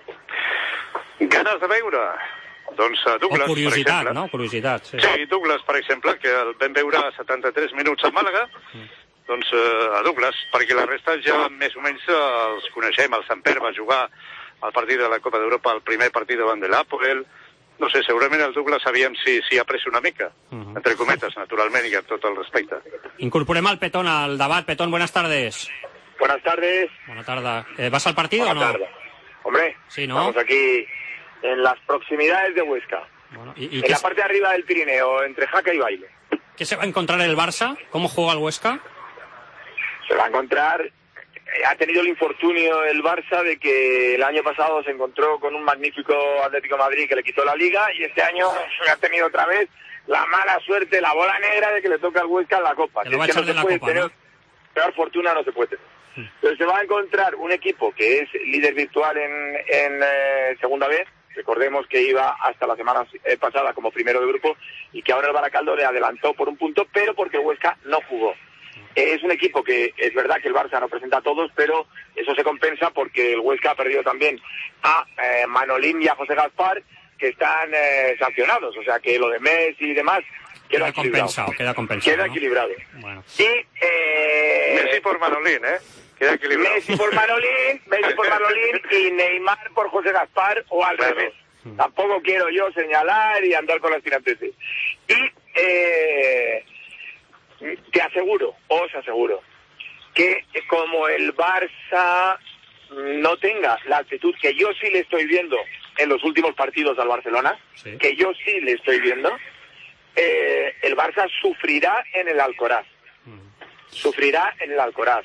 Ganes de veure? Doncs uh, Douglas, o curiositat, per exemple. no? Curiositat, sí. Sí, Douglas, per exemple, que el vam veure a setanta-tres minuts a Màlaga, mm. doncs uh, a Douglas, perquè la resta ja més o menys uh, els coneixem. El Samper va jugar al partit de la Copa d'Europa, el primer partit davant de l'Apoel. No sé, segurament el Douglas sabíem si, si ha pres una mica, uh -huh. entre cometes, naturalment, i amb tot el respecte. Incorporem al Petón al debat. Petón, buenas tardes. Buenas tardes. Buenas tardes. Eh, ¿Vas al partido Buenas o no? Tardes. Hombre, sí, ¿no? Estamos aquí en las proximidades de Huesca, bueno, ¿y, y en la parte de arriba del Pirineo, entre jaca y baile. ¿Qué se va a encontrar el Barça? ¿Cómo juega el Huesca? Se va a encontrar, ha tenido el infortunio el Barça de que el año pasado se encontró con un magnífico Atlético de Madrid que le quitó la Liga, y este año ha tenido otra vez la mala suerte, la bola negra de que le toca al Huesca en la Copa. Que lo va a echar de la Copa, ¿no? Peor fortuna no se puede tener. Entonces se va a encontrar un equipo que es líder virtual en, en eh, segunda vez. Recordemos que iba hasta la semana eh, pasada como primero de grupo y que ahora el Baracaldo le adelantó por un punto, pero porque el Huesca no jugó. Eh, es un equipo que es verdad que el Barça no presenta a todos, pero eso se compensa porque el Huesca ha perdido también a eh, Manolín y a José Gaspar, que están eh, sancionados. O sea que lo de Messi y demás queda, queda compensado. Queda compensado. Queda ¿no? equilibrado. Bueno. Y eh, Messi por Manolín, ¿eh? Queda equilibrado. Messi por Manolín, Messi por Manolín y Neymar por José Gaspar, o al claro. revés. Tampoco quiero yo señalar y andar con las tiranteses. Y eh, te aseguro, os aseguro, que como el Barça no tenga la actitud que yo sí le estoy viendo en los últimos partidos al Barcelona, sí. que yo sí le estoy viendo, eh, el Barça sufrirá en el Alcoraz. Sufrirá en el Alcoraz.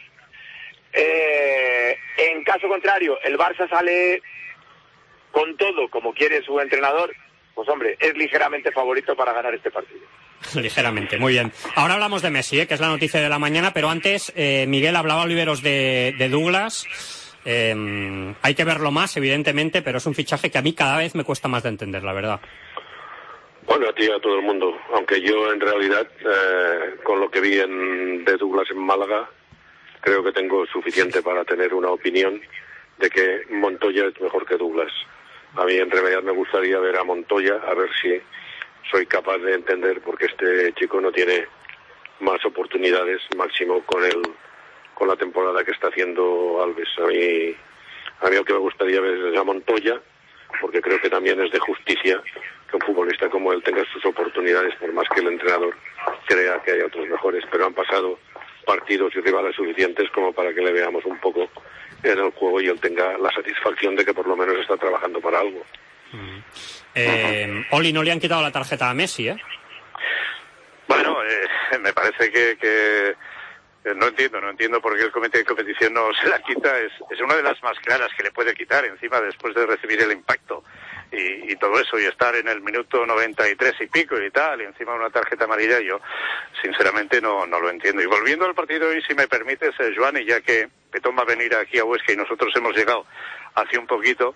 Eh, en caso contrario, el Barça sale con todo como quiere su entrenador, pues hombre, es ligeramente favorito para ganar este partido. Ligeramente, muy bien. Ahora hablamos de Messi, ¿eh? que es la noticia de la mañana, pero antes eh, Miguel hablaba Oliveros de, de Douglas. Eh, hay que verlo más, evidentemente, pero es un fichaje que a mí cada vez me cuesta más de entender, la verdad. Bueno, a ti y a todo el mundo, aunque yo en realidad, eh, con lo que vi en, de Douglas en Málaga, creo que tengo suficiente para tener una opinión de que Montoya es mejor que Douglas. A mí en realidad me gustaría ver a Montoya, a ver si soy capaz de entender por qué este chico no tiene más oportunidades, máximo con el con la temporada que está haciendo Alves. A mí, a mí lo que me gustaría ver es a Montoya, porque creo que también es de justicia que un futbolista como él tenga sus oportunidades, por más que el entrenador crea que hay otros mejores, pero han pasado partidos y rivales suficientes como para que le veamos un poco en el juego y él tenga la satisfacción de que por lo menos está trabajando para algo. Mm. Eh, Oli, no le han quitado la tarjeta a Messi, ¿eh? Bueno, eh, me parece que, que no entiendo, no entiendo por qué el comité de competición no se la quita. Es, es una de las más claras que le puede quitar encima después de recibir el impacto y, y todo eso, y estar en el minuto noventa y tres y pico y tal, y encima una tarjeta amarilla. Yo sinceramente no, no lo entiendo. Y volviendo al partido hoy, si me permites, eh, Joan, y ya que Petón va a venir aquí a Huesca y nosotros hemos llegado hace un poquito,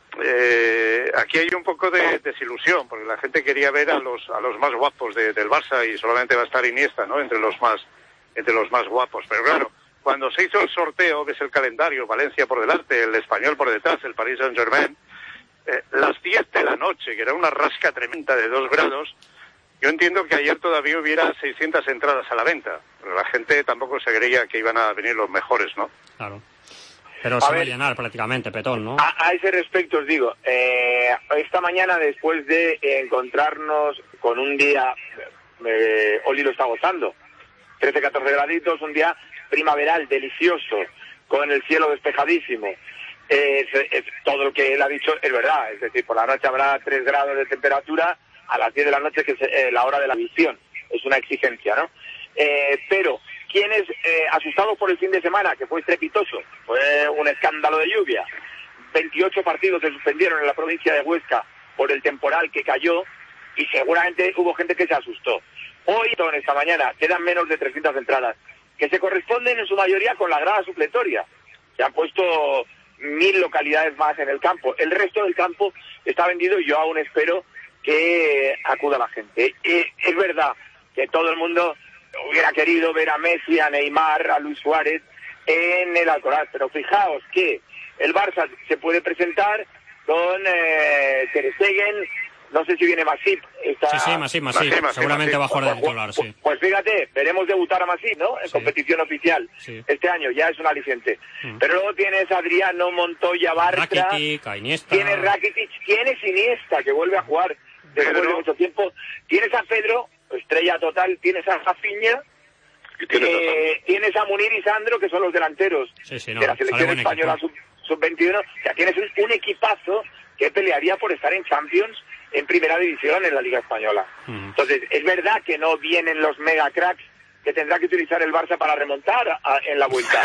eh, aquí hay un poco de desilusión, porque la gente quería ver a los a los más guapos de, del Barça, y solamente va a estar Iniesta, ¿no?, entre los más entre los más guapos. Pero claro, cuando se hizo el sorteo, ves el calendario, Valencia por delante, el Español por detrás, el Paris Saint-Germain, eh, las diez de la noche, que era una rasca tremenda de dos grados, yo entiendo que ayer todavía hubiera seiscientas entradas a la venta, pero la gente tampoco se creía que iban a venir los mejores, ¿no? Claro. Pero se va a llenar prácticamente, Petón, ¿no? A, a ese respecto os digo, eh, esta mañana, después de encontrarnos con un día, eh, Oli lo está gozando, trece, catorce graditos, un día primaveral, delicioso, con el cielo despejadísimo. Eh, es, es, todo lo que él ha dicho es verdad, es decir, por la noche habrá tres grados de temperatura, a las diez de la noche, que es eh, la hora de la visión, es una exigencia, ¿no? Eh, pero, ¿quiénes eh, asustados por el fin de semana, que fue estrepitoso? Fue un escándalo de lluvia. veintiocho partidos se suspendieron en la provincia de Huesca por el temporal que cayó, y seguramente hubo gente que se asustó. Hoy, en esta mañana, quedan menos de trescientas entradas, que se corresponden en su mayoría con la grada supletoria. Se han puesto mil localidades más en el campo. El resto del campo está vendido y yo aún espero que acuda la gente. Y es verdad que todo el mundo hubiera querido ver a Messi, a Neymar, a Luis Suárez en el Alcoraz, pero fijaos que el Barça se puede presentar con eh, Ter Stegen, no sé si viene Masip. Está... Sí, sí, Masip, Masip, Masip, seguramente Masip. Va a jugar de titular, sí. Pues fíjate, veremos debutar a Masip, ¿no?, en sí. competición oficial, sí. Este año, ya es un aliciente. Mm. Pero luego tienes a Adriano, Montoya, Bartra, Rakitic, Iniesta. Tienes Rakitic, tienes Iniesta, que vuelve a jugar después Pedro. de mucho tiempo. Tienes a Pedro, estrella total, tienes a Rafinha, ¿Tienes, eh, a tienes a Munir y Sandro, que son los delanteros sí, sí, no, de la selección española sub veintiuno. O sea, tienes un, un equipazo que pelearía por estar en Champions, en primera división en la Liga Española. Mm. Entonces, es verdad que no vienen los mega cracks que tendrá que utilizar el Barça para remontar a, en la vuelta.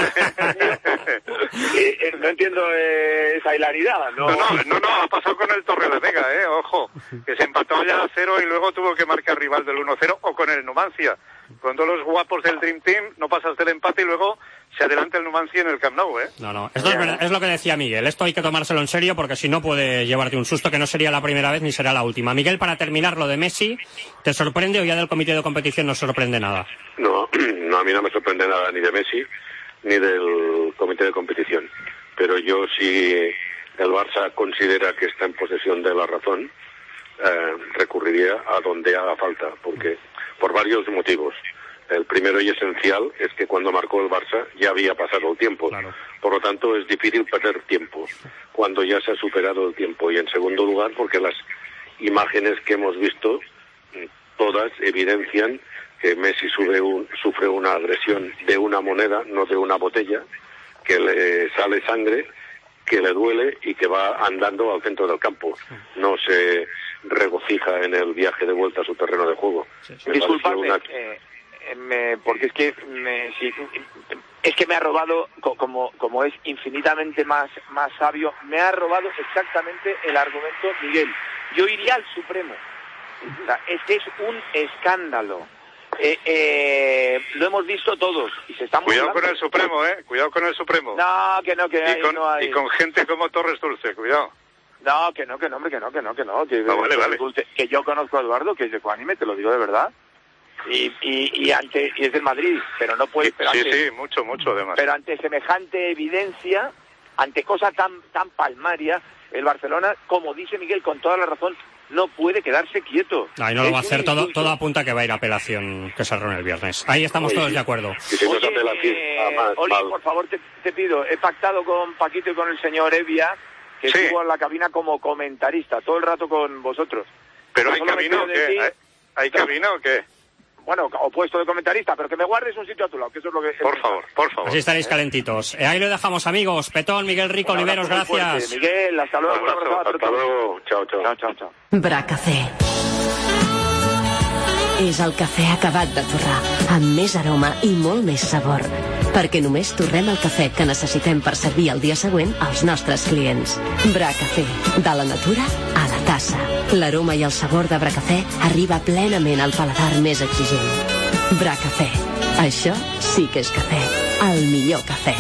eh, eh, no entiendo eh, esa hilaridad, ¿no? No, no, no, no, ha pasado con el Torrelavega, eh, ojo, que se empató ya a cero y luego tuvo que marcar rival del uno cero, o con el Numancia. Con todos los guapos del Dream Team, no pasas del empate y luego se adelanta el Numancia en el Camp Nou, ¿eh? No, no, esto es, verdad, es lo que decía Miguel, esto hay que tomárselo en serio porque si no puede llevarte un susto que no sería la primera vez ni será la última. Miguel, para terminar, lo de Messi, ¿te sorprende o ya del comité de competición no sorprende nada? No, no, a mí no me sorprende nada ni de Messi ni del comité de competición, pero yo si el Barça considera que está en posesión de la razón, eh, recurriría a donde haga falta, porque por varios motivos. El primero y esencial es que cuando marcó el Barça ya había pasado el tiempo. Claro. Por lo tanto, es difícil perder tiempo cuando ya se ha superado el tiempo. Y en segundo lugar, porque las imágenes que hemos visto, todas evidencian que Messi sube un, sufre una agresión de una moneda, no de una botella, que le sale sangre, que le duele y que va andando al centro del campo. No se regocija en el viaje de vuelta a su terreno de juego. Sí, sí. Disculpadme, una... eh, me, porque es que me, sí, es que me ha robado, como como es infinitamente más más sabio, me ha robado exactamente el argumento Miguel. Yo iría al Supremo. O sea, este es un escándalo. Eh, eh, lo hemos visto todos y se están cuidado burlando. Con el Supremo, eh cuidado con el Supremo. No, que no, que y con, no hay... y con gente como Torres Dulce, cuidado. No, que no, que no, hombre, que no, que no, que no, que, no, vale, vale. Dulce, que yo conozco a Eduardo, que es de Coanime, te lo digo de verdad, y y y ante y es del Madrid, pero no puede sí, sí, sí, mucho, mucho además. Pero ante semejante evidencia, ante cosas tan tan palmarias, el Barcelona, como dice Miguel con toda la razón, no puede quedarse quieto. Ahí no lo va a hacer, todo, todo apunta que va a ir a apelación, que se reúne el viernes. Ahí estamos Oye, todos de acuerdo. Y si no se apelación, eh, más, Oli, mal. por favor, te, te pido, he pactado con Paquito y con el señor Evia, que sí. estuvo en la cabina como comentarista, todo el rato con vosotros. ¿Pero hay cabina o qué? ¿Hay, ¿Hay cabina o qué? Bueno, o puesto de comentarista, pero que me guardes un sitio a tu lado, que eso es lo que... Por favor, por favor. Así estaréis calentitos. Eh, ahí lo dejamos, amigos. Petón, Miguel Rico, Un Oliveros, gracias. Fuerte. Miguel, hasta luego. Un abrazo, hasta, hasta luego. Chao, chao. Chao, chao, chao. Bracafé. És el cafè acabat de torrar, amb més aroma i molt més sabor. Perquè només torrem el cafè que necessitem per servir el dia següent als nostres clients. Bracafé, de la natura a la tassa. L'aroma i el sabor de Bracafé arriba plenament al paladar més exigent. Bracafé. Això sí que és cafè. El millor cafè.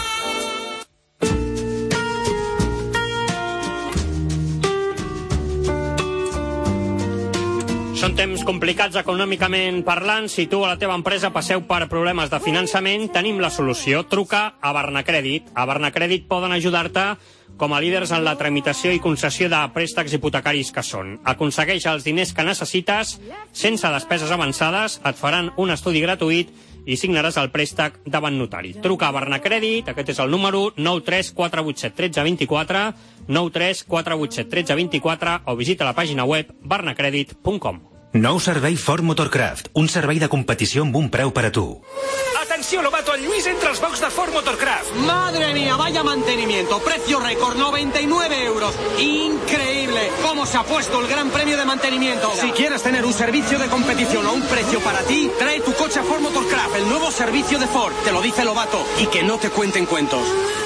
Són temps complicats econòmicament parlant. Si tu o la teva empresa passeu per problemes de finançament, tenim la solució. Truca a Barnacrèdit. A Barnacrèdit poden ajudar-te com a líders en la tramitació i concessió de préstecs hipotecaris que són. Aconsegueix els diners que necessites sense despeses avançades, et faran un estudi gratuït i signaràs el préstec davant notari. Truca a Barnacrèdit, aquest és el número nou tres quatre vuit set un tres dos quatre, nou tres quatre vuit set un tres dos quatre o visita la pàgina web barnacredit punt com. Nou servei Ford Motorcraft, un servei de competició amb un preu per a tu. Atenció, Lobato, el Lluís entre els box de Ford Motorcraft. Madre mía, vaya mantenimiento. Precio récord, noventa y nueve euros. Increíble. ¿Cómo se ha puesto el gran premio de mantenimiento? Si quieres tener un servicio de competición a un precio para ti, trae tu coche a Ford Motorcraft, el nuevo servicio de Ford. Te lo dice Lobato. Y que no te cuenten cuentos.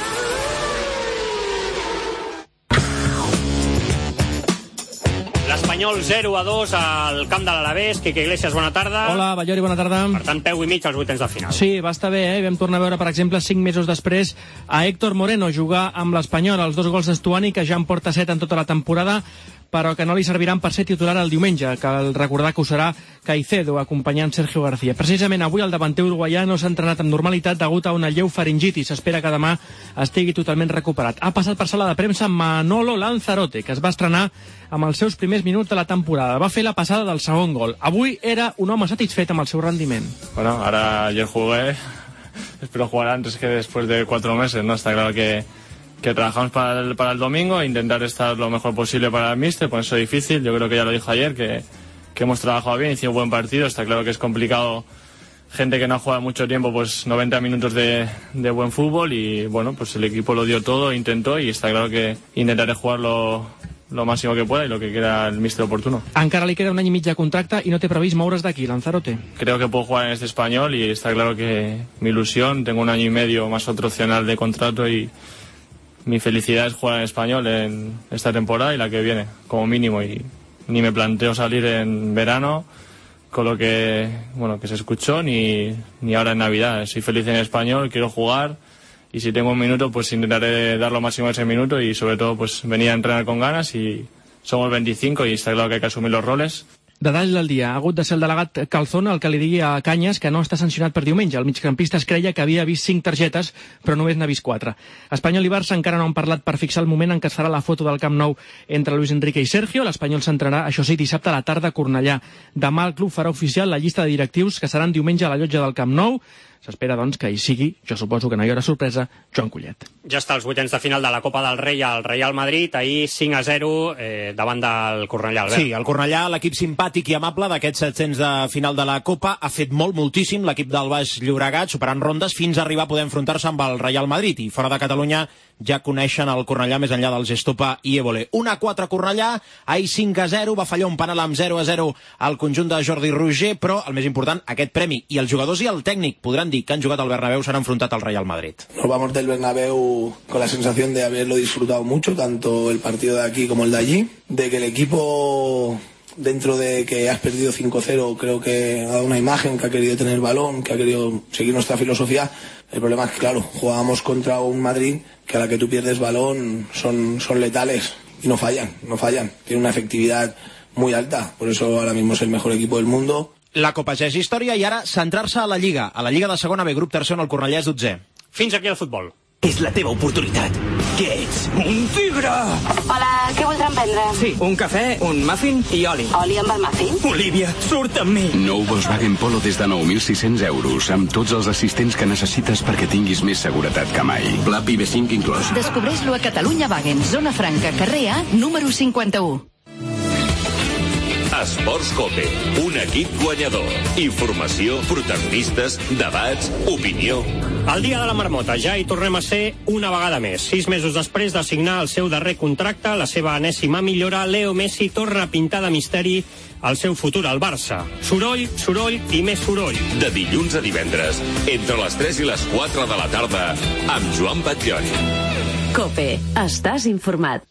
L'Espanyol zero a dos al camp de l'Alavés. Quique Iglesias, bona tarda. Hola, Ballori, bona tarda. Per tant, peu i mig als vuitens de final. Sí, va estar bé, eh? Vam tornar a veure, per exemple, cinc mesos després a Héctor Moreno jugar amb l'Espanyol, els dos gols d'Estuani, que ja en porta set en tota la temporada, però que no li serviran per ser titular el diumenge. Cal recordar que ho serà Caicedo, acompanyant Sergio García. Precisament avui el davanter uruguaià no s'ha entrenat amb normalitat degut a una lleu faringitis. S'espera que demà estigui totalment recuperat. Ha passat per sala de premsa Manolo Lanzarote, que es va estrenar amb els seus primers minuts de la temporada. Va fer la passada del segon gol. Avui era un home satisfet amb el seu rendiment. Bueno, ahora ayer jugué, espero jugar antes que después de cuatro meses, ¿no? Está claro que que trabajamos para el, para el domingo, intentar estar lo mejor posible para el míster, por eso es difícil. Yo creo que ya lo dijo ayer, que, que hemos trabajado bien, hicimos un buen partido. Está claro que es complicado, gente que no ha jugado mucho tiempo, pues noventa minutos de, de buen fútbol, y bueno, pues el equipo lo dio todo, intentó, y está claro que intentaré jugar lo, lo máximo que pueda y lo que quiera el míster oportuno. Encara li queda un any i mig de contracte i no té previst moure's d'aquí, Lanzarote. Creo que puedo jugar en este Español y está claro que mi ilusión, tengo un año y medio más otro opcional de contrato y mi felicidad es jugar en Español en esta temporada y la que viene, como mínimo, y ni me planteo salir en verano con lo que, bueno, que se escuchó, ni, ni ahora en Navidad. Soy feliz en Español, quiero jugar, y si tengo un minuto, pues intentaré dar lo máximo ese minuto, y sobre todo pues venir a entrenar con ganas, y somos veinticinco y está claro que hay que asumir los roles. Detall del dia. Ha hagut de ser el delegat Calzón el que li digui a Canyes que no està sancionat per diumenge. El migcampista es creia que havia vist cinc targetes, però només n'ha vist quatre. Espanyol i Barça encara no han parlat per fixar el moment en què es farà la foto del Camp Nou entre Luis Enrique i Sergio. L'Espanyol s'entrarà, això sí, dissabte a la tarda a Cornellà. Demà el club farà oficial la llista de directius que seran diumenge a la llotja del Camp Nou. S'espera, doncs, que hi sigui, jo suposo que no hi haurà sorpresa, Joan Collet. Ja està als vuitens de final de la Copa del Rei al Real Madrid, ahir cinc a zero eh, davant del Cornellà, Albert. Sí, el Cornellà, l'equip simpàtic i amable d'aquests setzents de final de la Copa, ha fet molt, moltíssim l'equip del Baix Llobregat, superant rondes fins a arribar a poder enfrontar-se amb el Real Madrid, i fora de Catalunya ja coneixen el Cornellà més enllà del Gestopa i Évole. un a quatre Cornellà, ahir cinc a zero, va fallar un penal amb zero a zero al conjunt de Jordi Roger, però el més important, aquest premi, i els jugadors i el tècnic podran dir que han jugat al Bernabéu, s'han enfrontat al Real Madrid. Nos vamos del Bernabéu con la sensación de haberlo disfrutado mucho, tanto el partido de aquí como el de allí, de que el equipo, dentro de que has perdido cinco cero, creo que ha dado una imagen, que ha querido tener el balón, que ha querido seguir nuestra filosofía. El problema es que, claro, jugábamos contra un Madrid que a la que tú pierdes balón son, son letales y no fallan, no fallan. Tienen una efectividad muy alta, por eso ahora mismo es el mejor equipo del mundo. La Copa ja és història i ara centrar-se a la Lliga. A la Lliga de segona B, grup tercer on el Cornellà és dotzè. Fins aquí el futbol. És la teva oportunitat. Què ets? Un tigre! Hola, què voldran prendre? Sí, un cafè, un muffin i oli. Oli amb el muffin? Olivia, surt amb mi! Nou Volkswagen Polo des de nou mil sis-cents euros, amb tots els assistents que necessites perquè tinguis més seguretat que mai. Pla P I B cinc inclòs. Descobreix-lo a Catalunya Wagen, Zona Franca, carrer A, número cinquanta-u. Esports Cope, un equip guanyador. Informació, protagonistes, debats, opinió. El dia de la marmota, ja hi tornem a ser una vegada més. Sis mesos després de signar el seu darrer contracte, la seva enèsima millora, Leo Messi torna a pintar de misteri el seu futur al Barça. Soroll, soroll i més soroll. De dilluns a divendres, entre les tres i les quatre de la tarda, amb Joan Batllón. Cope, estàs informat.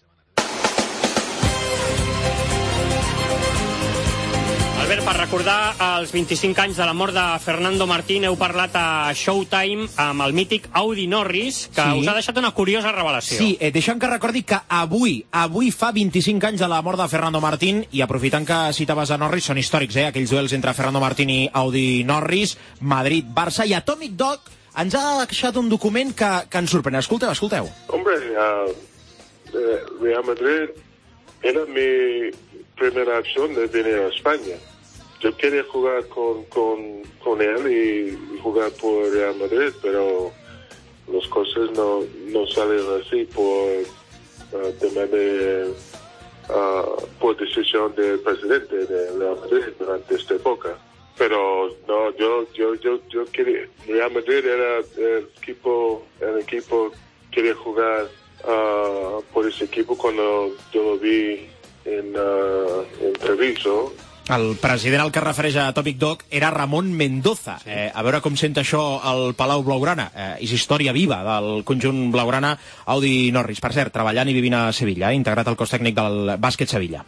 Albert, per recordar els vint-i-cinc anys de la mort de Fernando Martín, heu parlat a Showtime amb el mític Audi Norris, que sí. Us ha deixat una curiosa revelació. Sí, eh, deixa'm que recordi que avui, avui fa vint-i-cinc anys de la mort de Fernando Martín, i aprofitant que citaves a Norris, són històrics, eh, aquells duels entre Fernando Martín i Audi Norris, Madrid-Barça, i Atomic Dog ens ha deixat un document que, que ens sorprèn. Escolteu, escolteu. Hombre, uh, Real Madrid era mi primera acción de venir a España. Yo quería jugar con, con, con él y, y jugar por Real Madrid, pero las cosas no, no salieron así por uh, tema de uh, por decisión del presidente de Real Madrid durante esta época. Pero no, yo yo yo yo quería, Real Madrid era el equipo el equipo quería jugar uh, por ese equipo cuando yo lo vi en uh, en Treviso. El president al que es refereix a Atomic Dog era Ramon Mendoza. Sí. Eh, a veure com sent això al Palau Blaugrana. Eh, és història viva del conjunt blaugrana. Audi Norris, per cert, treballant i vivint a Sevilla, eh, integrat al cos tècnic del bàsquet Sevilla.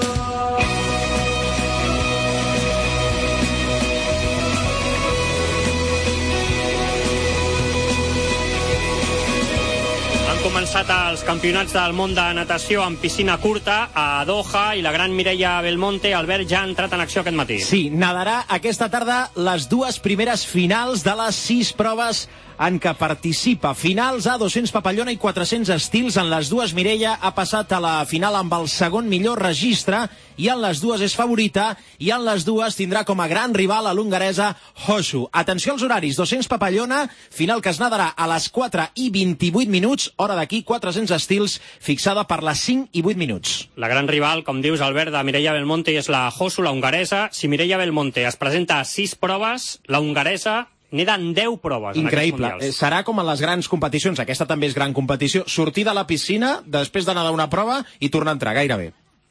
Començat els campionats del món de natació en piscina curta a Doha i la gran Mireia Belmonte, Albert, ja ha entrat en acció aquest matí. Sí, nadarà aquesta tarda les dues primeres finals de les sis proves en què participa. Finals a dos-cents papallona i quatre-cents estils. En les dues Mireia ha passat a la final amb el segon millor registre i en les dues és favorita i en les dues tindrà com a gran rival a l'hongaresa Hosu. Atenció als horaris. dos-cents papallona, final que es nadarà a les quatre i vint-i-vuit minuts, hora d'aquí, quatre-cents estils, fixada per les cinc i vuit minuts. La gran rival, com dius, Albert, de Mireia Belmonte és la Hosu, la hongaresa. Si Mireia Belmonte es presenta a sis proves, la hongaresa n'eren deu proves. Increïble. Eh, serà com en les grans competicions. Aquesta també és gran competició. Sortir de la piscina, després d'anar d'una prova i tornar a entrar, gairebé.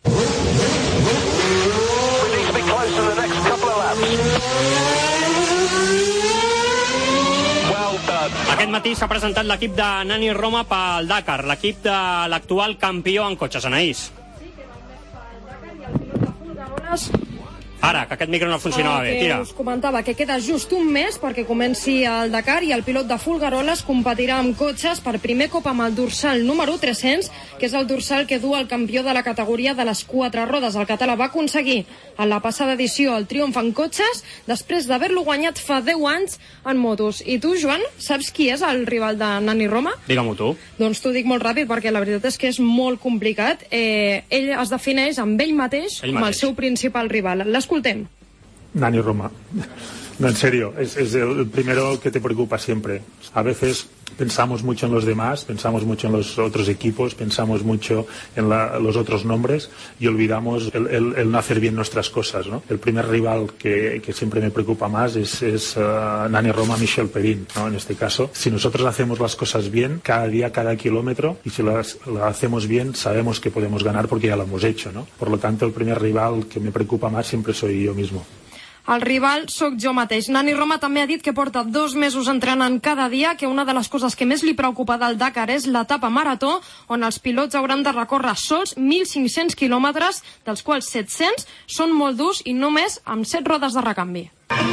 Aquest matí s'ha presentat l'equip de Nani Roma pel Dakar, l'equip de l'actual campió en cotxes, Anaïs. Ara, que aquest micro no funcionava ah, bé, tira. Us comentava que queda just un mes perquè comenci el Dakar i el pilot de Folgueroles competirà amb cotxes per primer cop amb el dorsal número tres-cents, que és el dorsal que du el campió de la categoria de les quatre rodes. El català va aconseguir en la passada edició el triomf en cotxes després d'haver-lo guanyat fa deu anys en motos. I tu, Joan, saps qui és el rival de Nani Roma? Digue-m'ho tu. Doncs t'ho dic molt ràpid perquè la veritat és que és molt complicat. Eh, ell es defineix amb ell mateix ell com mateix. el seu principal rival. Escoltem. Nani Roma. No, en serio, es, es el primero que te preocupa siempre. A veces pensamos mucho en los demás, pensamos mucho en los otros equipos, pensamos mucho en la, los otros nombres y olvidamos el, el, el no hacer bien nuestras cosas, ¿no? El primer rival que, que siempre me preocupa más es, es uh, Nani Roma, Michel Perín, ¿no? En este caso, si nosotros hacemos las cosas bien, cada día, cada kilómetro, y si las, las hacemos bien, sabemos que podemos ganar porque ya lo hemos hecho, ¿no? Por lo tanto, el primer rival que me preocupa más siempre soy yo mismo. El rival sóc jo mateix. Nani Roma també ha dit que porta dos mesos entrenant cada dia, que una de les coses que més li preocupa del Dakar és l'etapa marató, on els pilots hauran de recórrer sols mil cinc-cents quilòmetres, dels quals set-cents són molt durs i només amb set rodes de recanvi.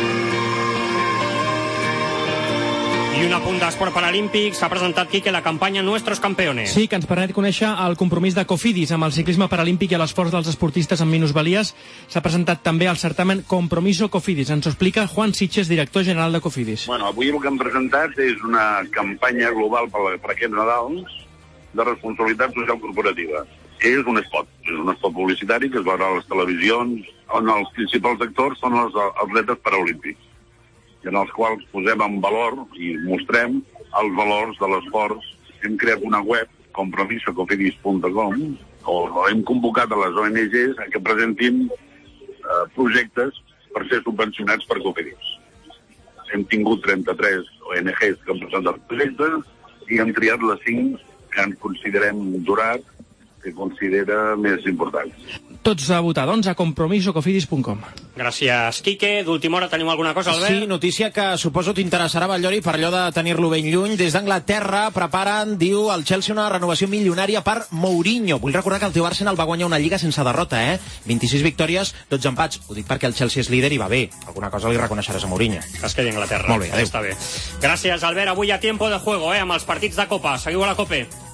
I un apunt d'esport paralímpic, s'ha presentat, Quique, la campanya Nuestros Campeones. Sí, que ens permet conèixer el compromís de Cofidis amb el ciclisme paralímpic i l'esforç dels esportistes amb minusvalies. S'ha presentat també el certamen Compromiso Cofidis. Ens ho explica Juan Sitges, director general de Cofidis. Bueno, avui el que hem presentat és una campanya global per, per aquests Nadals de responsabilitat social corporativa. És un spot, és un spot publicitari que es veurà a les televisions, on els principals actors són els atletes paraolímpics, en els quals posem en valor i mostrem els valors de l'esport. Hem creat una web, compromiso cofidis punt com, o hem convocat a les O N Ges a que presentin eh, projectes per ser subvencionats per Cofidis. Hem tingut trenta-tres O N Ges que han presentat projectes i hem triat les cinc que ens considerem durat, que considera més importants. Tots a votar, doncs, a compromiso cofidis punt com. Gràcies, Quique. D'última hora tenim alguna cosa, Albert? Sí, notícia que suposo t'interessarà, Batllori, per allò de tenir-lo ben lluny. Des d'Anglaterra preparen, diu, el Chelsea una renovació milionària per Mourinho. Vull recordar que el teu Arsenal va guanyar una lliga sense derrota, eh? vint-i-sis victòries, dotze empats. Ho dic perquè el Chelsea és líder i va bé. Alguna cosa li reconeixeràs a Mourinho. Que es quedi a Anglaterra. Molt bé, adéu. Està bé. Gràcies, Albert. Avui a tiempo de juego, eh? Amb els partits de Copa. Seguiu a la COPE.